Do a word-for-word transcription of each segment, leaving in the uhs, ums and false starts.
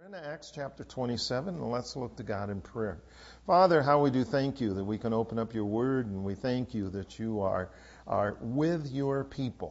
in Acts chapter twenty-seven, and let's look to God in prayer. Father, how we do thank you that we can open up your word, and we thank you that you are, are with your people.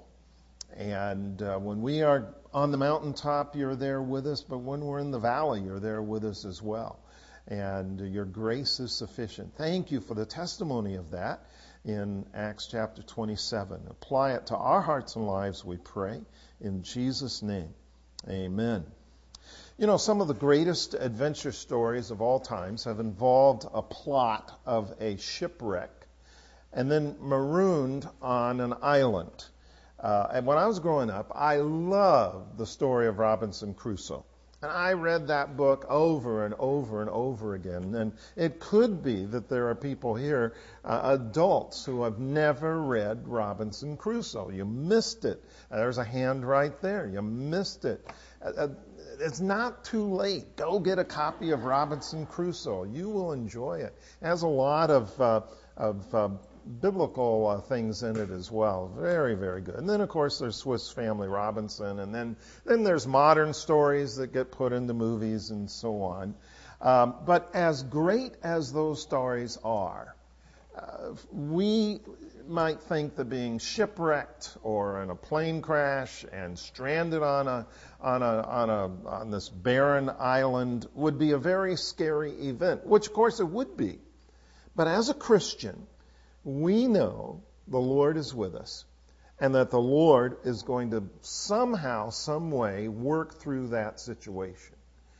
And uh, when we are on the mountaintop, you're there with us, but when we're in the valley, you're there with us as well. And your grace is sufficient. Thank you for the testimony of that in Acts chapter twenty-seven. Apply it to our hearts and lives, we pray. In Jesus' name, amen. You know, some of the greatest adventure stories of all times have involved a plot of a shipwreck and then marooned on an island. Uh, and when I was growing up, I loved the story of Robinson Crusoe. And I read that book over and over and over again. And it could be that there are people here, uh, adults, who have never read Robinson Crusoe. You missed it. Uh, there's a hand right there. You missed it. Uh, it's not too late. Go get a copy of Robinson Crusoe. You will enjoy it. It has a lot of, uh, of uh, biblical uh, things in it as well. Very, very good. And then, of course, there's Swiss Family Robinson, and then, then there's modern stories that get put into movies and so on. Um, but as great as those stories are, uh, we might think that being shipwrecked or in a plane crash and stranded on a on a on a on this barren island would be a very scary event, which of course it would be. But as a Christian, we know the Lord is with us, and that the Lord is going to somehow, some way, work through that situation.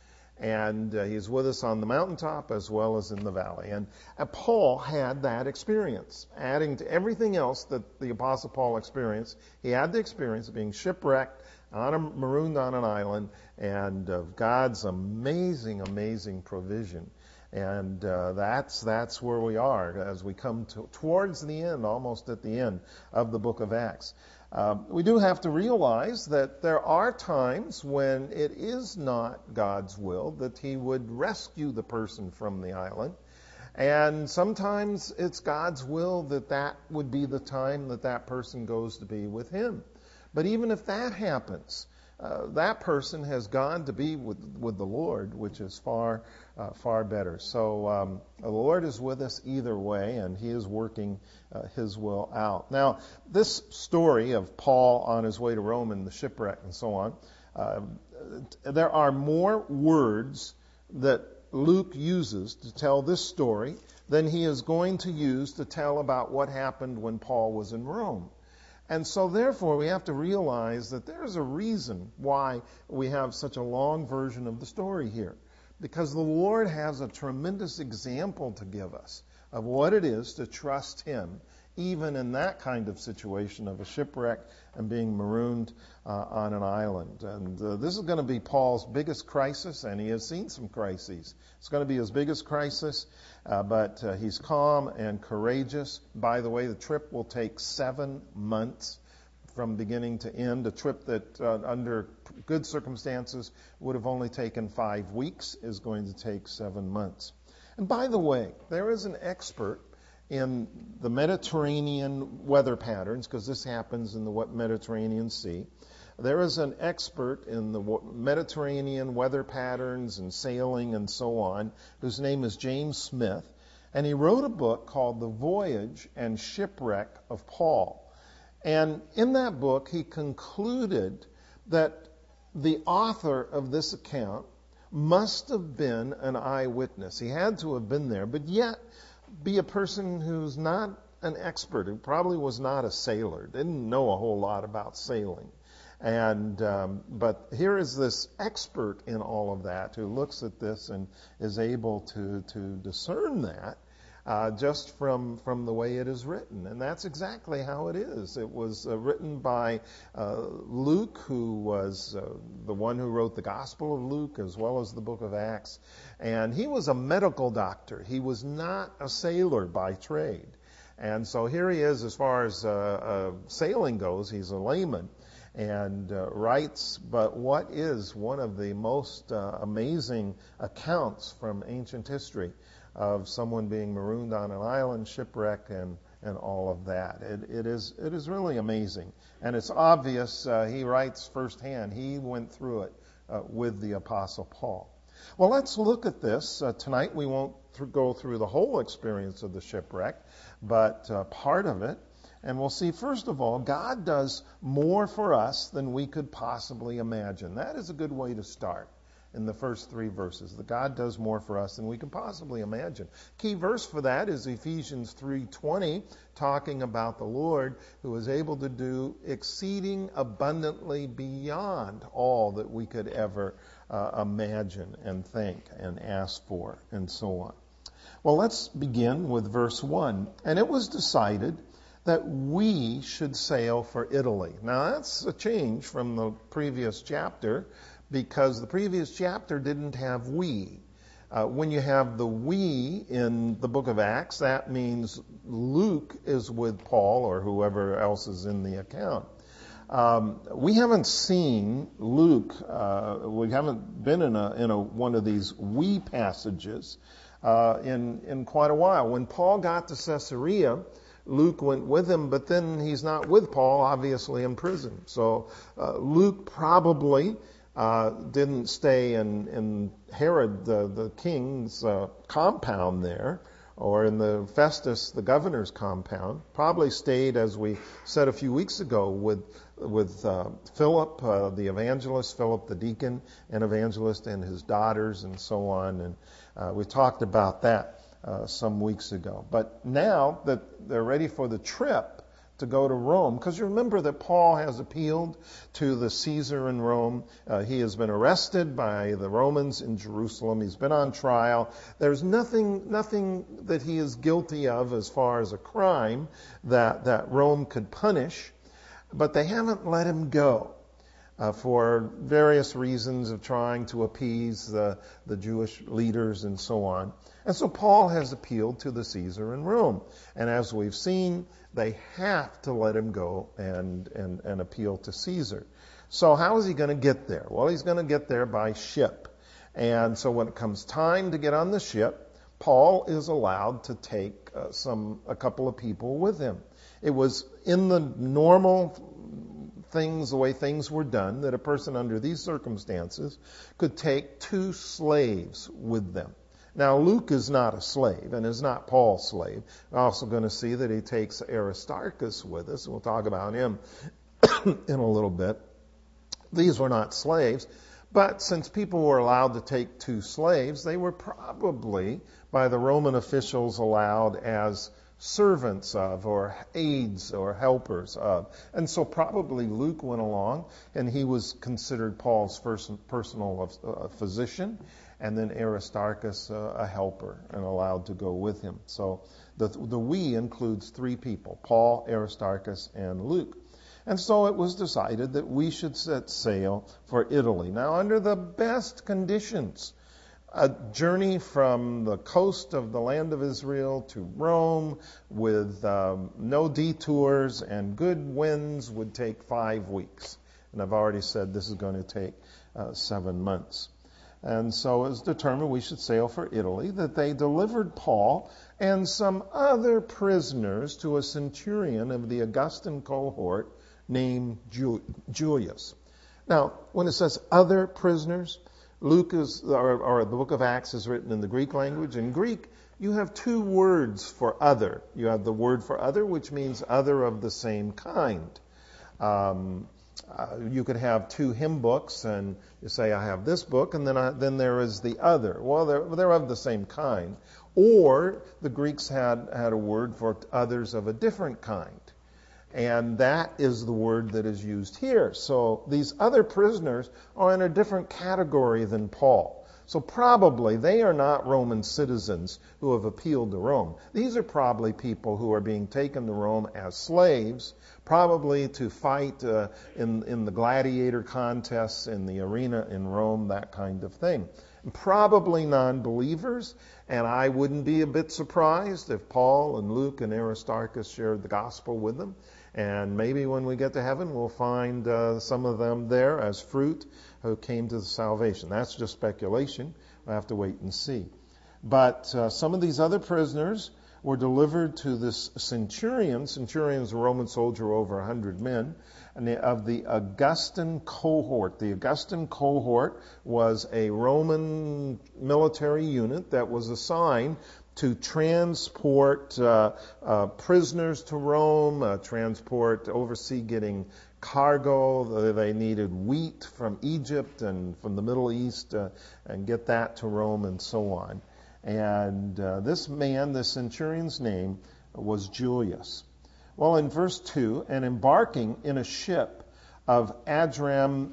And uh, He's with us on the mountaintop as well as in the valley. And uh, Paul had that experience. Adding to everything else that the Apostle Paul experienced, he had the experience of being shipwrecked, on a, marooned on an island, and of God's amazing, amazing provision. And uh, that's that's where we are as we come to, towards the end, almost at the end of the book of Acts. Uh, we do have to realize that there are times when it is not God's will that He would rescue the person from the island. And sometimes it's God's will that that would be the time that that person goes to be with Him. But even if that happens, uh, that person has gone to be with, with the Lord, which is far, uh, far better. So um, the Lord is with us either way, and He is working uh, His will out. Now, this story of Paul on his way to Rome and the shipwreck and so on, uh, there are more words that Luke uses to tell this story than he is going to use to tell about what happened when Paul was in Rome. And so, therefore, we have to realize that there's a reason why we have such a long version of the story here. Because the Lord has a tremendous example to give us of what it is to trust Him, even in that kind of situation of a shipwreck and being marooned uh, on an island. And uh, this is going to be Paul's biggest crisis, and he has seen some crises. It's going to be his biggest crisis, uh, but uh, he's calm and courageous. By the way, the trip will take seven months from beginning to end. A trip that, uh, under good circumstances, would have only taken five weeks is going to take seven months. And by the way, there is an expert in the Mediterranean weather patterns, because this happens in the Mediterranean Sea. There is an expert in the Mediterranean weather patterns and sailing and so on, whose name is James Smith, and he wrote a book called The Voyage and Shipwreck of Paul. And in that book, he concluded that the author of this account must have been an eyewitness. He had to have been there, but yet be a person who's not an expert, who probably was not a sailor, didn't know a whole lot about sailing. And um, but here is this expert in all of that who looks at this and is able to to discern that uh, just from from the way it is written. And that's exactly how it is. It was uh, written by uh, Luke, who was uh, the one who wrote the Gospel of Luke as well as the book of Acts. And he was a medical doctor. He was not a sailor by trade. And so here he is, as far as uh, uh, sailing goes, he's a layman and uh, writes, but what is one of the most uh, amazing accounts from ancient history of someone being marooned on an island, shipwreck, and, and all of that. It, it is it is really amazing. And it's obvious uh, he writes firsthand. He went through it uh, with the Apostle Paul. Well, let's look at this. Uh, tonight we won't th- go through the whole experience of the shipwreck, but uh, part of it. And we'll see, first of all, God does more for us than we could possibly imagine. That is a good way to start in the first three verses. The God does more for us than we can possibly imagine. Key verse for that is Ephesians three twenty, talking about the Lord who is able to do exceeding abundantly beyond all that we could ever uh, imagine and think and ask for, and so on. Well, let's begin with verse one. And it was decided that we should sail for Italy. Now, that's a change from the previous chapter, because the previous chapter didn't have we. Uh, when you have the we in the book of Acts, that means Luke is with Paul or whoever else is in the account. Um, we haven't seen Luke, uh, we haven't been in a, in a, one of these we passages uh, in, in quite a while. When Paul got to Caesarea, Luke went with him, but then he's not with Paul, obviously in prison. So uh, Luke probably uh, didn't stay in, in Herod, the, the king's uh, compound there, or in the Festus, the governor's compound. Probably stayed, as we said a few weeks ago, with with uh, Philip, uh, the evangelist, Philip the deacon and evangelist, and his daughters, and so on. And uh, we talked about that uh, some weeks ago. But now that they're ready for the trip to go to Rome, because you remember that Paul has appealed to the Caesar in Rome. Uh, he has been arrested by the Romans in Jerusalem. He's been on trial. There's nothing nothing that he is guilty of as far as a crime that, that Rome could punish, but they haven't let him go uh, for various reasons of trying to appease the, the Jewish leaders and so on. And so Paul has appealed to the Caesar in Rome. And as we've seen, they have to let him go and, and, and appeal to Caesar. So how is he going to get there? Well, he's going to get there by ship. And so when it comes time to get on the ship, Paul is allowed to take uh, some a couple of people with him. It was in the normal things, the way things were done, that a person under these circumstances could take two slaves with them. Now, Luke is not a slave and is not Paul's slave. We're also going to see that he takes Aristarchus with us. We'll talk about him in a little bit. These were not slaves, but since people were allowed to take two slaves, they were probably, by the Roman officials, allowed as servants of, or aides or helpers of. And so probably Luke went along, and he was considered Paul's first personal uh, physician, and then Aristarchus uh, a helper, and allowed to go with him. So the, the we includes three people, Paul, Aristarchus, and Luke. And so it was decided that we should set sail for Italy. Now, under the best conditions, a journey from the coast of the land of Israel to Rome with um, no detours and good winds would take five weeks. And I've already said this is going to take uh, seven months. And so it was determined we should sail for Italy, that they delivered Paul and some other prisoners to a centurion of the Augustan cohort named Ju- Julius. Now, when it says other prisoners, Luke is, or, or the book of Acts is written in the Greek language. In Greek, you have two words for other. You have the word for other, which means other of the same kind. Um, uh, you could have two hymn books, and you say, I have this book, and then I, then there is the other. Well, they're, they're of the same kind. Or the Greeks had, had a word for others of a different kind. And that is the word that is used here. So these other prisoners are in a different category than Paul. So probably they are not Roman citizens who have appealed to Rome. These are probably people who are being taken to Rome as slaves, probably to fight uh, in, in the gladiator contests in the arena in Rome, that kind of thing. And probably non-believers, and I wouldn't be a bit surprised if Paul and Luke and Aristarchus shared the gospel with them. And maybe when we get to heaven, we'll find uh, some of them there as fruit who came to the salvation. That's just speculation. We'll have to wait and see. But uh, some of these other prisoners were delivered to this centurion. Centurion is a Roman soldier, over one hundred men, and of the Augustan cohort. The Augustan cohort was a Roman military unit that was assigned to transport uh, uh, prisoners to Rome, uh, transport, oversee getting cargo. They needed wheat from Egypt and from the Middle East uh, and get that to Rome and so on. And uh, this man, the centurion's name was Julius. Well, in verse two, and embarking in a ship of Adramyttium.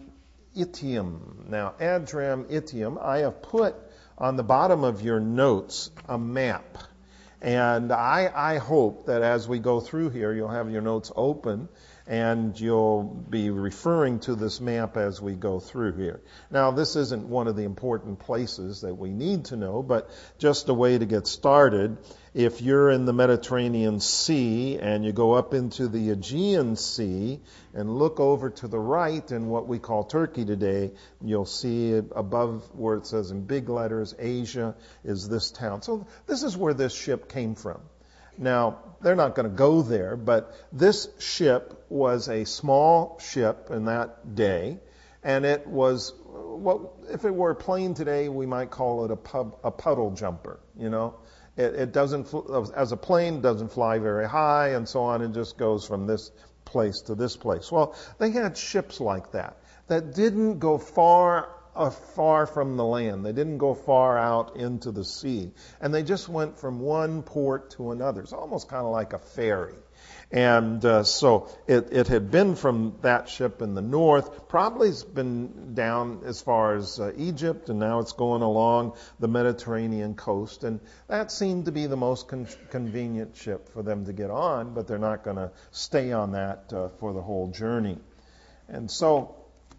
Now, Adramyttium, I have put on the bottom of your notes a map. And I, I hope that as we go through here, you'll have your notes open and you'll be referring to this map as we go through here. Now, this isn't one of the important places that we need to know, but just a way to get started. If you're in the Mediterranean Sea and you go up into the Aegean Sea and look over to the right in what we call Turkey today, you'll see above where it says in big letters, Asia is this town. So this is where this ship came from. Now, they're not going to go there, but this ship was a small ship in that day, and it was, what if it were a plane today, we might call it a, pub, a puddle jumper, you know. It, it doesn't, as a plane, doesn't fly very high and so on. It just goes from this place to this place. Well, they had ships like that that didn't go far uh, far from the land. They didn't go far out into the sea. And they just went from one port to another. It's almost kind of like a ferry. And uh, so it, it had been from that ship in the north, probably it's been down as far as uh, Egypt, and now it's going along the Mediterranean coast. And that seemed to be the most con- convenient ship for them to get on, but they're not going to stay on that uh, for the whole journey. And so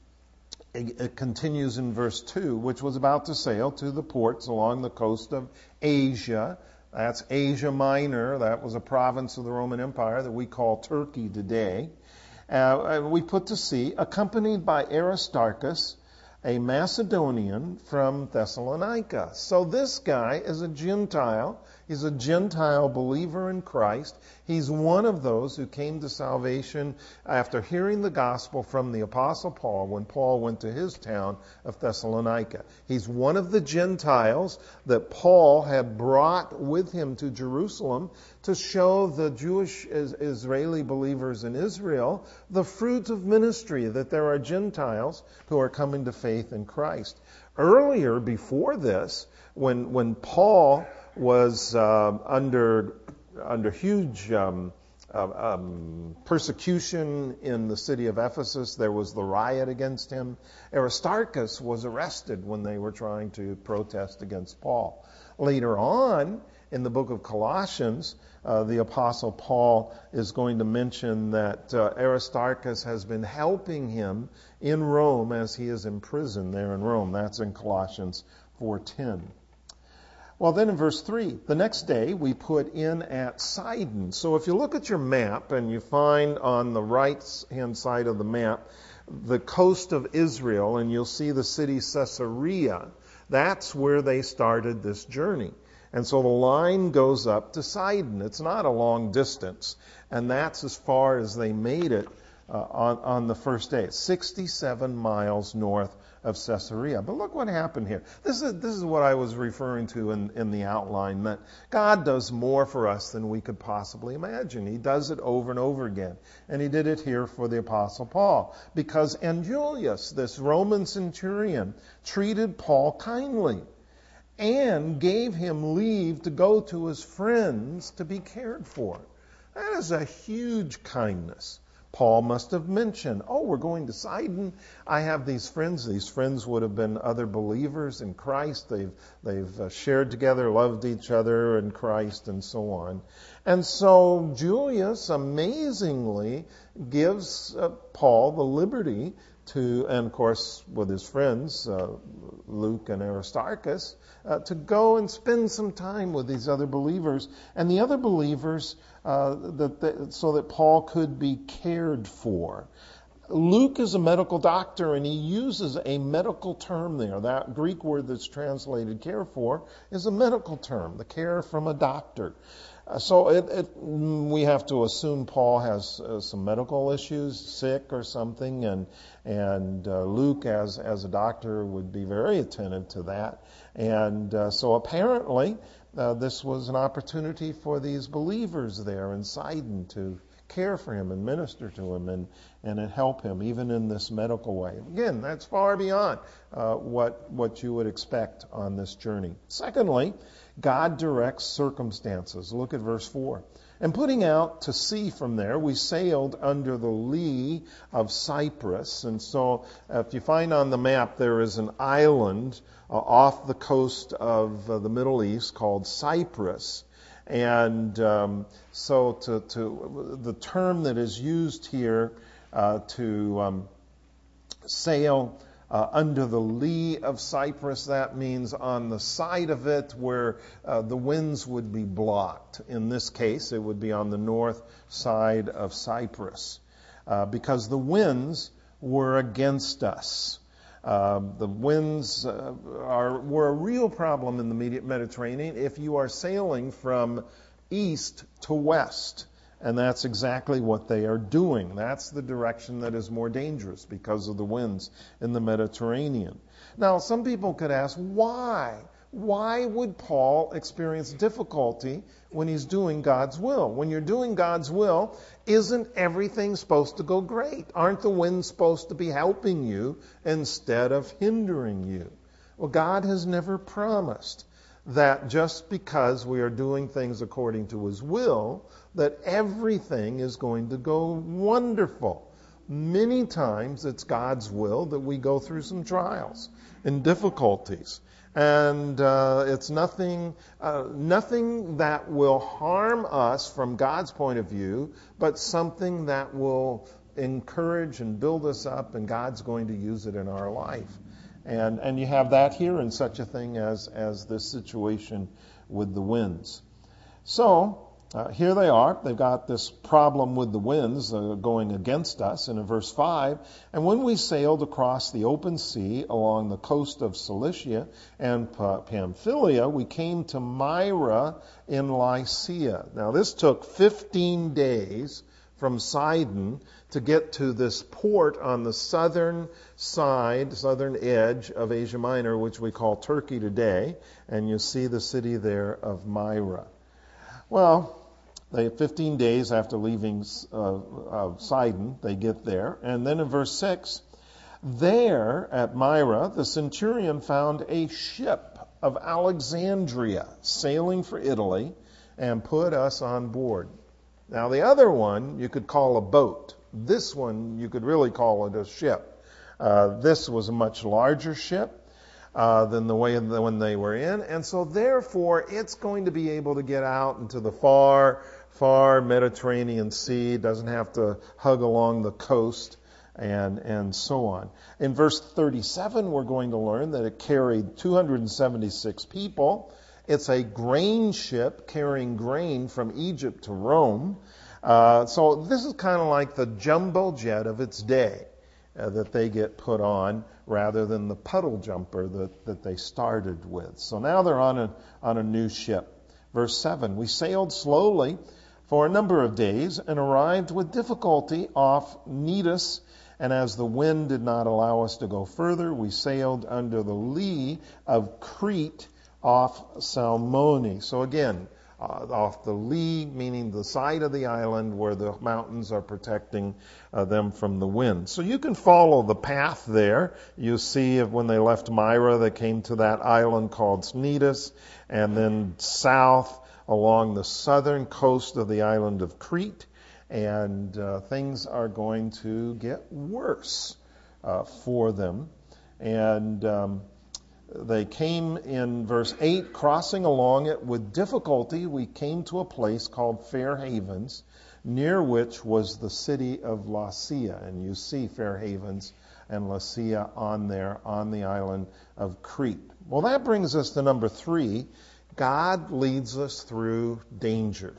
it, it continues in verse two, which was about to sail to the ports along the coast of Asia. That's Asia Minor. That was a province of the Roman Empire that we call Turkey today. Uh, we put to sea, accompanied by Aristarchus, a Macedonian from Thessalonica. So this guy is a Gentile. He's a Gentile believer in Christ. He's one of those who came to salvation after hearing the gospel from the Apostle Paul when Paul went to his town of Thessalonica. He's one of the Gentiles that Paul had brought with him to Jerusalem to show the Jewish Israeli believers in Israel the fruit of ministry, that there are Gentiles who are coming to faith in Christ. Earlier, before this, when when Paul was uh, under under huge um, uh, um, persecution in the city of Ephesus, there was the riot against him. Aristarchus was arrested when they were trying to protest against Paul. Later on, in the book of Colossians, uh, the Apostle Paul is going to mention that uh, Aristarchus has been helping him in Rome as he is in prison there in Rome. That's in Colossians four ten. Well, then in verse three, the next day we put in at Sidon. So if you look at your map and you find on the right-hand side of the map the coast of Israel, and you'll see the city Caesarea, that's where they started this journey. And so the line goes up to Sidon. It's not a long distance, and that's as far as they made it uh, on, on the first day. It's sixty-seven miles north of Caesarea. But look what happened here. This is this is what I was referring to in, in the outline, that God does more for us than we could possibly imagine. He does it over and over again. And he did it here for the Apostle Paul. Because Anjulius, this Roman centurion, treated Paul kindly and gave him leave to go to his friends to be cared for. That is a huge kindness. Paul must have mentioned, oh, we're going to Sidon. I have these friends. These friends would have been other believers in Christ. They've they've uh, shared together, loved each other in Christ, and so on. And so Julius amazingly gives uh, Paul the liberty to, and of course with his friends, uh, Luke and Aristarchus, uh, to go and spend some time with these other believers. And the other believers, uh, that, that so that Paul could be cared for. Luke is a medical doctor, and he uses a medical term there. That Greek word that's translated care for is a medical term, the care from a doctor. Uh, so it, it, we have to assume Paul has uh, some medical issues, sick or something, and and uh, Luke, as as a doctor, would be very attentive to that. And uh, so apparently, uh, this was an opportunity for these believers there in Sidon to care for him and minister to him and, and help him, even in this medical way. Again, that's far beyond uh, what, what you would expect on this journey. Secondly, God directs circumstances. Look at verse four. And putting out to sea from there, we sailed under the lee of Cyprus. And so uh, if you find on the map, there is an island uh, off the coast of uh, the Middle East called Cyprus. And um, so to, to the term that is used here uh, to um, sail uh, under the lee of Cyprus, that means on the side of it where uh, the winds would be blocked. In this case, it would be on the north side of Cyprus uh, because the winds were against us. Uh, the winds uh, are were a real problem in the Mediterranean if you are sailing from east to west. And that's exactly what they are doing. That's the direction that is more dangerous because of the winds in the Mediterranean. Now, some people could ask, why? Why would Paul experience difficulty when he's doing God's will? When you're doing God's will, isn't everything supposed to go great? Aren't the winds supposed to be helping you instead of hindering you? Well, God has never promised that just because we are doing things according to His will, that everything is going to go wonderful. Many times it's God's will that we go through some trials and difficulties. And uh, it's nothing, uh, nothing that will harm us from God's point of view, but something that will encourage and build us up, and God's going to use it in our life. And and you have that here in such a thing as, as this situation with the winds. So, Uh, here they are. They've got this problem with the winds uh, going against us. And in verse five, and when we sailed across the open sea along the coast of Cilicia and Pamphylia, we came to Myra in Lycia. Now, this took fifteen days from Sidon to get to this port on the southern side, southern edge of Asia Minor, which we call Turkey today. And you see the city there of Myra. Well, they fifteen days after leaving uh, uh, Sidon, they get there. And then in verse six, there at Myra, the centurion found a ship of Alexandria sailing for Italy and put us on board. Now, the other one you could call a boat. This one you could really call it a ship. Uh, this was a much larger ship Uh, than the way the one they were in. And so therefore, it's going to be able to get out into the far, far Mediterranean Sea. It doesn't have to hug along the coast and, and so on. In verse thirty-seven, we're going to learn that it carried two hundred seventy-six people. It's a grain ship carrying grain from Egypt to Rome. Uh, so this is kind of like the jumbo jet of its day. Uh, that they get put on rather than the puddle jumper that, that they started with. So now they're on a, on a new ship. Verse seven, we sailed slowly for a number of days and arrived with difficulty off Cnidus, and as the wind did not allow us to go further, we sailed under the lee of Crete off Salmone. So again, Uh, off the lee, meaning the side of the island where the mountains are protecting uh, them from the wind. So you can follow the path there. You see if when they left Myra, they came to that island called Cnidus, and then south along the southern coast of the island of Crete, and uh, things are going to get worse uh, for them. And um, They came in verse eight, crossing along it with difficulty, we came to a place called Fair Havens, near which was the city of Lasea. And you see Fair Havens and Lasea on there, on the island of Crete. Well, that brings us to number three. God leads us through dangers.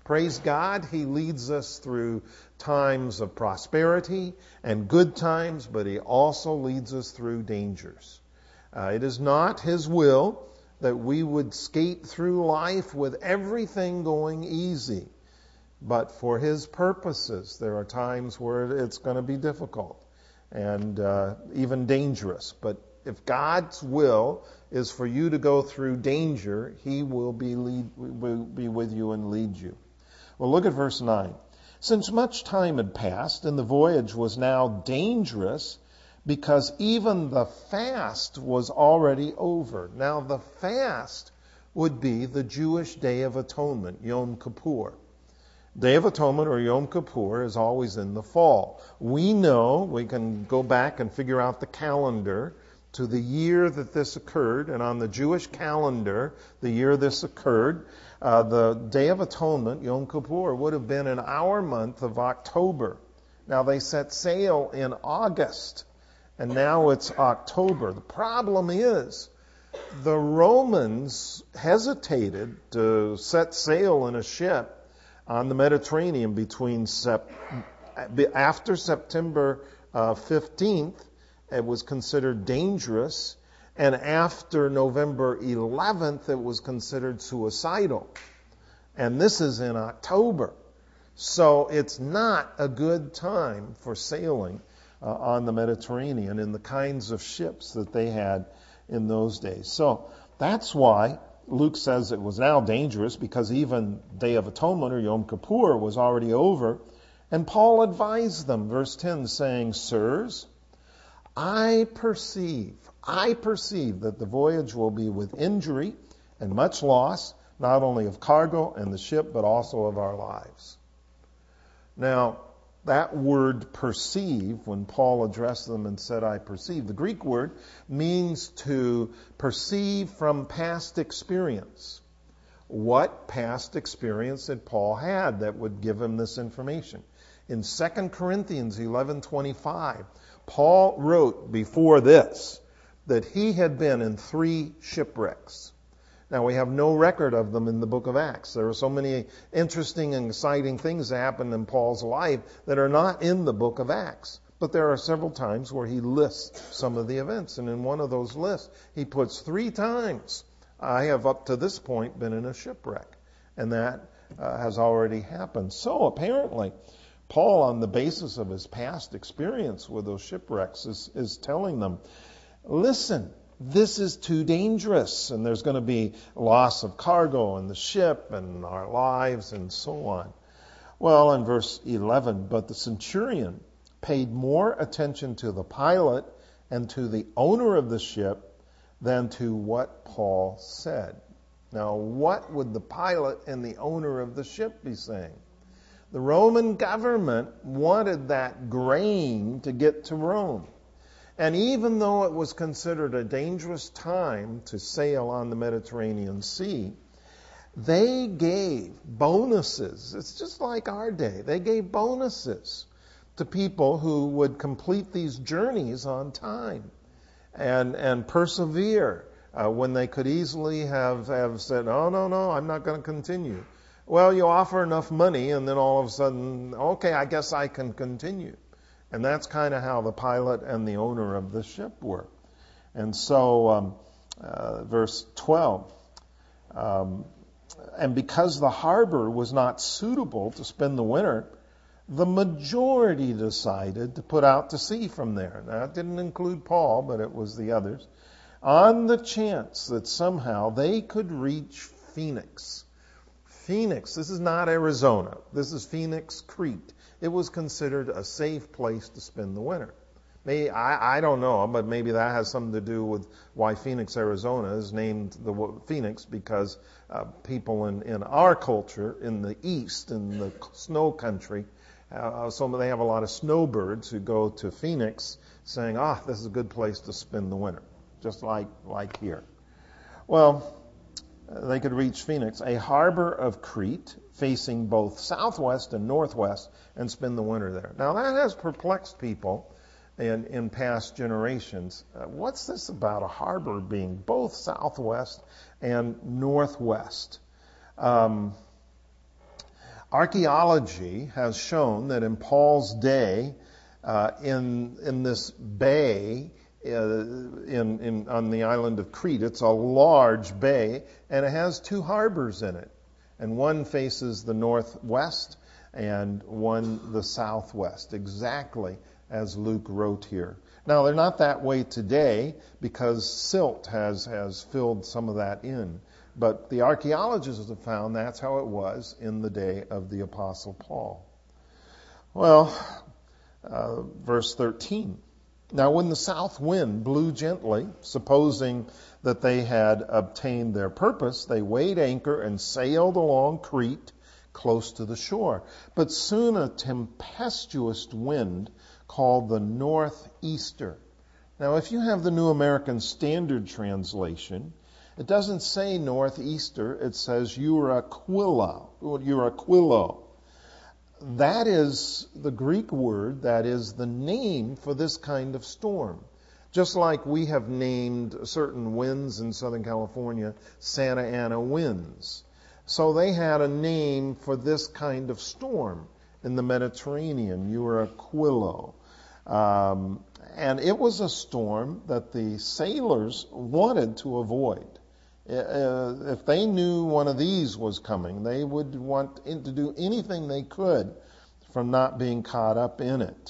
Praise God, He leads us through times of prosperity and good times, but He also leads us through dangers. Uh, it is not His will that we would skate through life with everything going easy. But for His purposes, there are times where it's going to be difficult and uh, even dangerous. But if God's will is for you to go through danger, He will be, lead, will be with you and lead you. Well, look at verse nine. Since much time had passed and the voyage was now dangerous, because even the fast was already over. Now, the fast would be the Jewish Day of Atonement, Yom Kippur. Day of Atonement, or Yom Kippur, is always in the fall. We know, we can go back and figure out the calendar to the year that this occurred, and on the Jewish calendar, the year this occurred, uh, the Day of Atonement, Yom Kippur, would have been in our month of October. Now, they set sail in August, and now it's October. The problem is, the Romans hesitated to set sail in a ship on the Mediterranean between sep- after September uh, fifteenth. It was considered dangerous, and after November eleventh, it was considered suicidal. And this is in October. So it's not a good time for sailing uh, on the Mediterranean in the kinds of ships that they had in those days. So that's why Luke says it was now dangerous, because even Day of Atonement, or Yom Kippur, was already over. And Paul advised them, verse ten, saying, Sirs, I perceive, I perceive that the voyage will be with injury and much loss, not only of cargo and the ship, but also of our lives. Now, that word perceive, when Paul addressed them and said, I perceive, the Greek word means to perceive from past experience. What past experience did Paul had that would give him this information? In Second Corinthians eleven twenty-five, Paul wrote before this that he had been in three shipwrecks. Now, we have no record of them in the book of Acts. There are so many interesting and exciting things that happened in Paul's life that are not in the book of Acts. But there are several times where he lists some of the events. And in one of those lists, he puts three times, I have up to this point been in a shipwreck. And that uh, has already happened. So apparently, Paul, on the basis of his past experience with those shipwrecks, is, is telling them, listen, this is too dangerous, and there's going to be loss of cargo and the ship and our lives and so on. Well, in verse eleven, but the centurion paid more attention to the pilot and to the owner of the ship than to what Paul said. Now, what would the pilot and the owner of the ship be saying? The Roman government wanted that grain to get to Rome. And even though it was considered a dangerous time to sail on the Mediterranean Sea, they gave bonuses. It's just like our day. They gave bonuses to people who would complete these journeys on time and and persevere uh, when they could easily have, have said, oh, no, no, I'm not going to continue. Well, you offer enough money, and then all of a sudden, okay, I guess I can continue. And that's kind of how the pilot and the owner of the ship were. And so, um, uh, verse twelve, um, and because the harbor was not suitable to spend the winter, the majority decided to put out to sea from there. Now, it didn't include Paul, but it was the others, on the chance that somehow they could reach Phoenix. Phoenix, this is not Arizona. This is Phoenix, Crete. It was considered a safe place to spend the winter. Maybe, I, I don't know, but maybe that has something to do with why Phoenix, Arizona is named the Phoenix, because uh, people in, in our culture, in the east, in the snow country, uh, so they have a lot of snowbirds who go to Phoenix saying, ah, this is a good place to spend the winter, just like, like here. Well, they could reach Phoenix, a harbor of Crete, facing both southwest and northwest, and spend the winter there. Now, that has perplexed people in, in past generations. Uh, what's this about a harbor being both southwest and northwest? Um, Archaeology has shown that in Paul's day, uh, in in this bay uh, in, in on the island of Crete, it's a large bay, and it has two harbors in it, and one faces the northwest and one the southwest, exactly as Luke wrote here. Now, they're not that way today because silt has has filled some of that in. But the archaeologists have found that's how it was in the day of the Apostle Paul. Well, uh, verse thirteen. Now when the south wind blew gently, supposing that they had obtained their purpose, they weighed anchor and sailed along Crete close to the shore. But soon a tempestuous wind called the northeaster. Now if you have the New American Standard Translation, it doesn't say northeaster, it says Euraquilo. Euraquilo. That is the Greek word that is the name for this kind of storm. Just like we have named certain winds in Southern California Santa Ana winds. So they had a name for this kind of storm in the Mediterranean, Euraquilo. Um, and it was a storm that the sailors wanted to avoid. Uh, if they knew one of these was coming, they would want to do anything they could from not being caught up in it.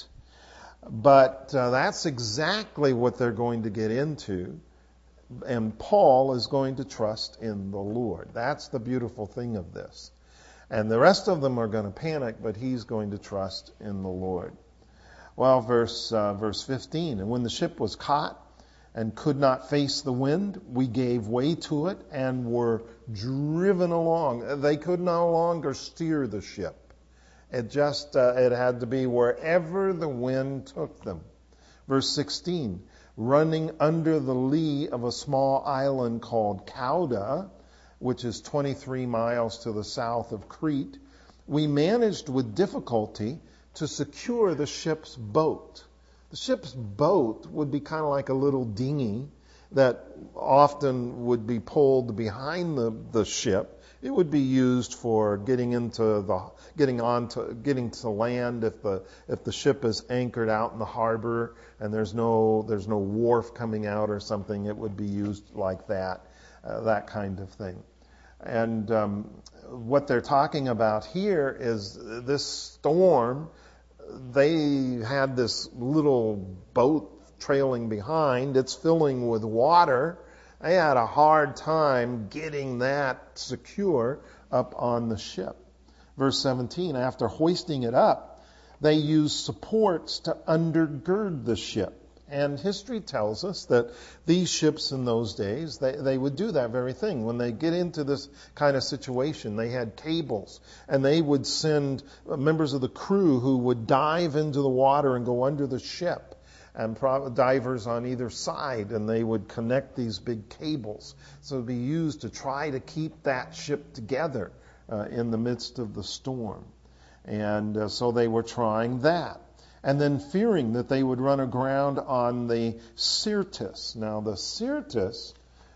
But uh, that's exactly what they're going to get into. And Paul is going to trust in the Lord. That's the beautiful thing of this. And the rest of them are going to panic, but he's going to trust in the Lord. Well, verse uh, verse fifteen, and when the ship was caught and could not face the wind, we gave way to it and were driven along. They could no longer steer the ship. It just, uh, it had to be wherever the wind took them. Verse sixteen, running under the lee of a small island called Cauda, which is twenty-three miles to the south of Crete, we managed with difficulty to secure the ship's boat. The ship's boat would be kind of like a little dinghy that often would be pulled behind the, the ship. It would be used for getting into the getting on to getting to land if the if the ship is anchored out in the harbor and there's no there's no wharf coming out or something. It would be used like that, uh, that kind of thing. And um, what they're talking about here is this storm. They had this little boat trailing behind. It's filling with water. They had a hard time getting that secure up on the ship. Verse seventeen, after hoisting it up, they used supports to undergird the ship. And history tells us that these ships in those days, they, they would do that very thing. When they get into this kind of situation, they had cables, and they would send members of the crew who would dive into the water and go under the ship, and divers on either side, and they would connect these big cables. So it would be used to try to keep that ship together uh, in the midst of the storm. And uh, so they were trying that. And then fearing that they would run aground on the Syrtis. Now, the Syrtis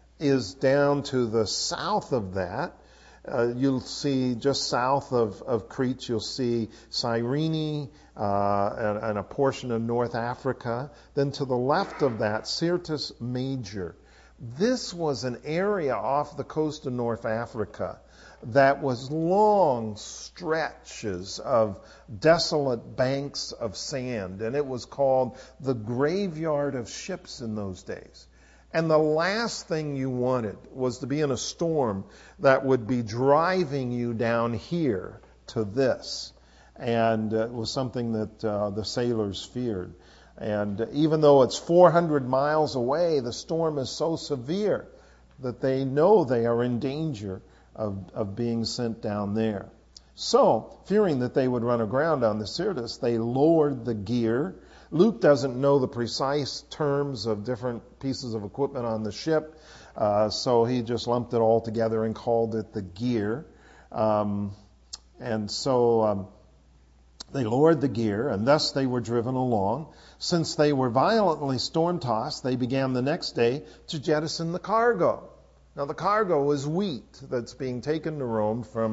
is down to the south of that. Uh, you'll see just south of, of Crete, you'll see Cyrene uh, and, and a portion of North Africa. Then to the left of that, Syrtis Major. This was an area off the coast of North Africa that was long stretches of desolate banks of sand, and it was called the graveyard of ships in those days. And the last thing you wanted was to be in a storm that would be driving you down here to this. And uh, it was something that uh, the sailors feared. And even though it's four hundred miles away, the storm is so severe that they know they are in danger Of, of being sent down there. So, fearing that they would run aground on the Syrtis, they lowered the gear. Luke doesn't know the precise terms of different pieces of equipment on the ship, uh, so he just lumped it all together and called it the gear. Um, and so um, they lowered the gear, and thus they were driven along. Since they were violently storm-tossed, they began the next day to jettison the cargo. Now, the cargo is wheat that's being taken to Rome from,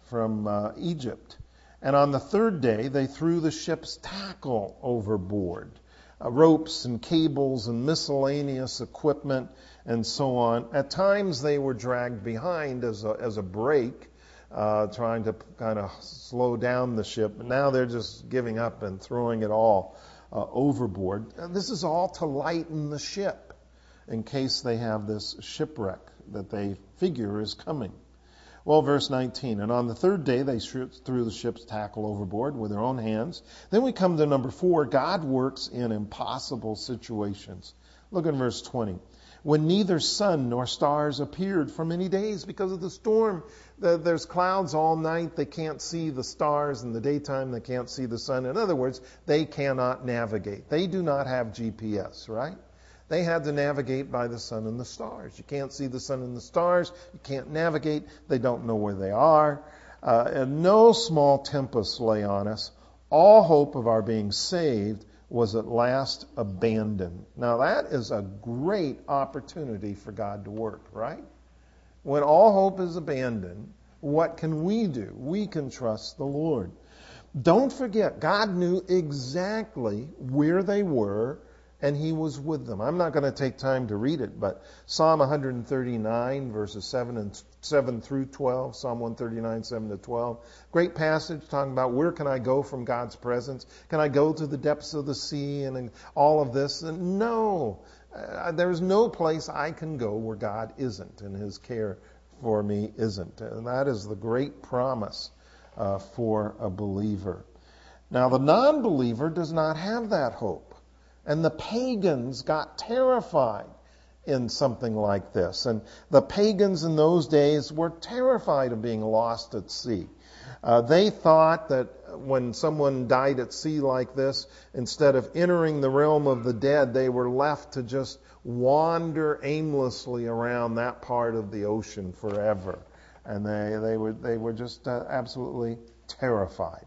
from uh, Egypt. And on the third day, they threw the ship's tackle overboard. Uh, ropes and cables and miscellaneous equipment and so on. At times, they were dragged behind as a, as a brake, uh, trying to kind of slow down the ship. But now they're just giving up and throwing it all uh, overboard. And this is all to lighten the ship in case they have this shipwreck that they figure is coming. Well, verse nineteen, and on the third day they threw the ship's tackle overboard with their own hands. Then we come to number four, God works in impossible situations. Look at verse twenty. When neither sun nor stars appeared for many days because of the storm. There's clouds all night. They can't see the stars. In the daytime, they can't see the sun. In other words, they cannot navigate. They do not have G P S, right? They had to navigate by the sun and the stars. You can't see the sun and the stars. You can't navigate. They don't know where they are. Uh, and no small tempest lay on us. All hope of our being saved was at last abandoned. Now that is a great opportunity for God to work, right? When all hope is abandoned, what can we do? We can trust the Lord. Don't forget, God knew exactly where they were, and He was with them. I'm not going to take time to read it, but Psalm one thirty-nine, verses seven and seven through twelve, Psalm one thirty-nine, seven to twelve. Great passage talking about where can I go from God's presence? Can I go to the depths of the sea and all of this? And no, uh, there's no place I can go where God isn't and His care for me isn't. And that is the great promise uh, for a believer. Now, the non-believer does not have that hope. And the pagans got terrified in something like this. And the pagans in those days were terrified of being lost at sea. Uh, they thought that when someone died at sea like this, instead of entering the realm of the dead, they were left to just wander aimlessly around that part of the ocean forever. And they, they, were, they were just uh, absolutely terrified.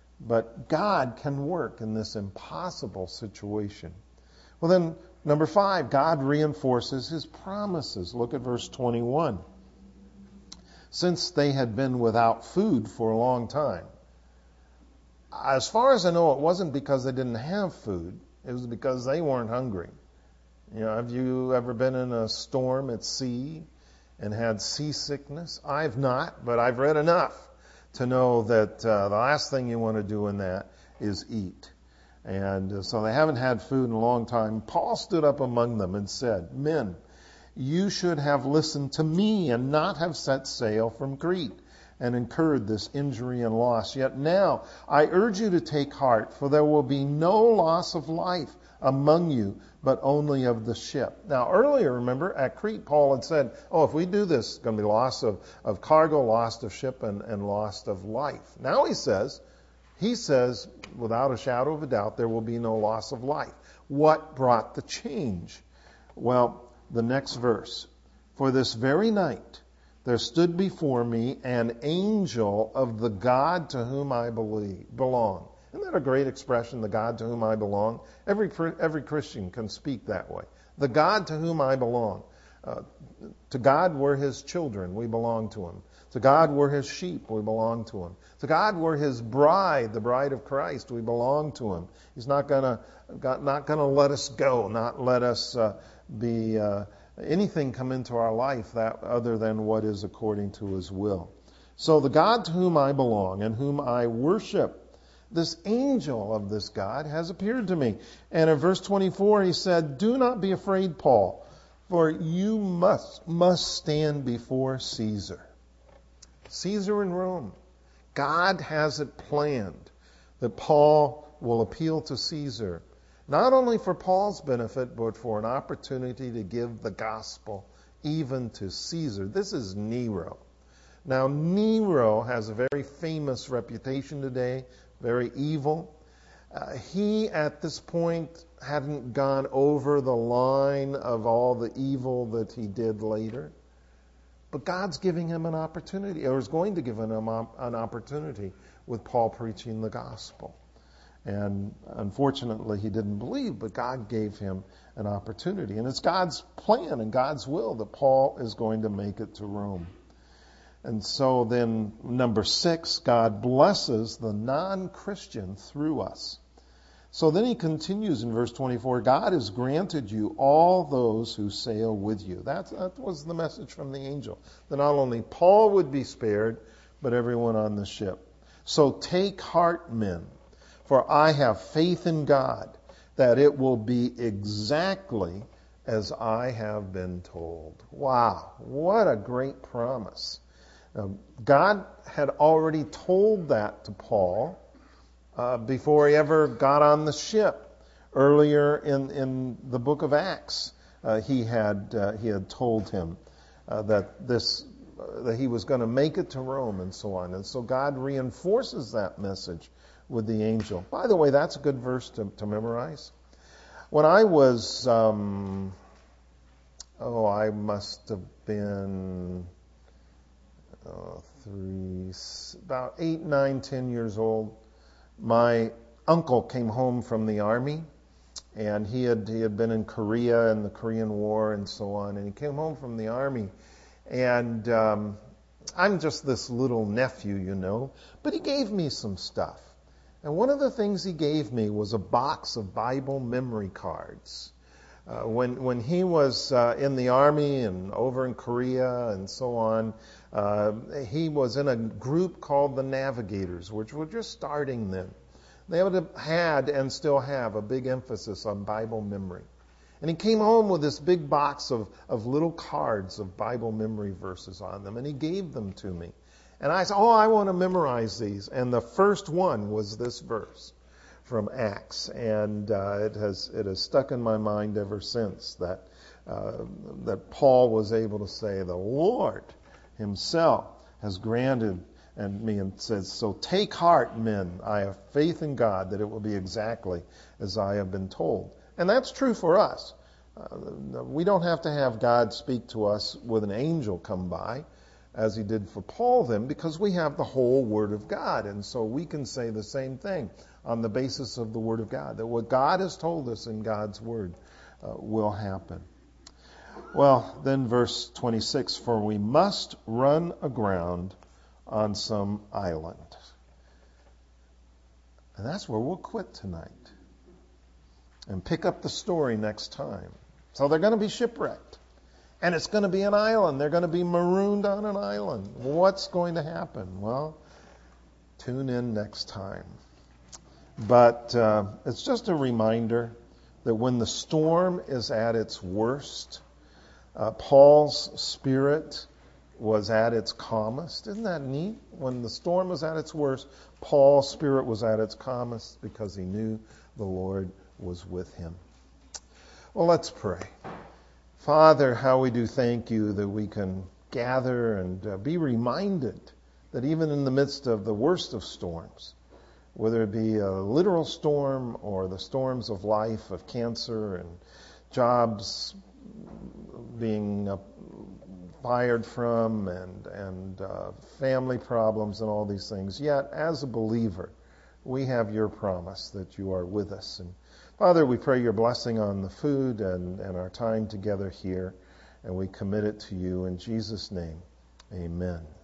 But God can work in this impossible situation. Well then, number five, God reinforces His promises. Look at verse twenty-one. Since they had been without food for a long time. As far as I know, it wasn't because they didn't have food. It was because they weren't hungry. You know, have you ever been in a storm at sea and had seasickness? I've not, but I've read enough to know that uh, the last thing you want to do in that is eat. And uh, so they haven't had food in a long time. Paul stood up among them and said, Men, you should have listened to me and not have set sail from Crete and incurred this injury and loss. Yet now I urge you to take heart, for there will be no loss of life among you, but only of the ship. Now, earlier, remember, at Crete, Paul had said, oh, if we do this, it's going to be loss of, of cargo, loss of ship, and, and loss of life. Now he says, he says, without a shadow of a doubt, there will be no loss of life. What brought the change? Well, the next verse. For this very night there stood before me an angel of the God to whom I believe, belong. Isn't that a great expression, the God to whom I belong? Every every Christian can speak that way. The God to whom I belong. Uh, to God we're His children, we belong to Him. To God we're His sheep, we belong to Him. To God we're His bride, the bride of Christ, we belong to Him. He's not gonna not gonna let us go, not let us uh, be uh, anything come into our life that other than what is according to His will. So the God to whom I belong and whom I worship, this angel of this God has appeared to me. And in verse twenty-four he said, Do not be afraid, Paul, for you must must stand before Caesar. Caesar in Rome. God has it planned that Paul will appeal to Caesar, not only for Paul's benefit, but for an opportunity to give the gospel even to Caesar. This is Nero. Now, Nero has a very famous reputation today, very evil. Uh, he, at this point, hadn't gone over the line of all the evil that he did later. But God's giving him an opportunity, or is going to give him an opportunity with Paul preaching the gospel. And unfortunately, he didn't believe, but God gave him an opportunity. And it's God's plan and God's will that Paul is going to make it to Rome. And so then, number six, God blesses the non-Christian through us. So then he continues in verse twenty-four, God has granted you all those who sail with you. That, that was the message from the angel, that not only Paul would be spared, but everyone on the ship. So take heart, men, for I have faith in God that it will be exactly as I have been told. Wow, what a great promise. Uh, God had already told that to Paul uh, before he ever got on the ship. Earlier in, in the book of Acts, uh, he had uh, he had told him uh, that this uh, that he was going to make it to Rome and so on. And so God reinforces that message with the angel. By the way, that's a good verse to, to memorize. When I was, um, oh, I must have been uh, three, about eight, nine, ten years old. My uncle came home from the army, and he had he had been in Korea in the Korean War and so on. And he came home from the army, and um, I'm just this little nephew, you know, but he gave me some stuff. And one of the things he gave me was a box of Bible memory cards. Uh, when when he was uh, in the army and over in Korea and so on, uh, he was in a group called the Navigators, which were just starting then. They would have had and still have a big emphasis on Bible memory. And he came home with this big box of, of little cards of Bible memory verses on them, and he gave them to me. And I said, oh, I want to memorize these. And the first one was this verse from Acts, and uh, it has it has stuck in my mind ever since that uh, that Paul was able to say, the Lord himself has granted and me and says, so take heart, men, I have faith in God that it will be exactly as I have been told. And that's true for us. Uh, we don't have to have God speak to us with an angel come by, as he did for Paul then, because we have the whole Word of God. And so we can say the same thing on the basis of the Word of God, that what God has told us in God's Word uh, will happen. Well, then verse twenty-six, for we must run aground on some island. And that's where we'll quit tonight and pick up the story next time. So they're going to be shipwrecked. And it's going to be an island. They're going to be marooned on an island. What's going to happen? Well, tune in next time. But uh, it's just a reminder that when the storm is at its worst, uh, Paul's spirit was at its calmest. Isn't that neat? When the storm was at its worst, Paul's spirit was at its calmest because he knew the Lord was with him. Well, let's pray. Father, how we do thank you that we can gather and uh, be reminded that even in the midst of the worst of storms, whether it be a literal storm or the storms of life, of cancer and jobs being uh, fired from and, and uh, family problems and all these things, yet as a believer, we have your promise that you are with us. And Father, we pray your blessing on the food and, and our time together here, and we commit it to you in Jesus' name. Amen.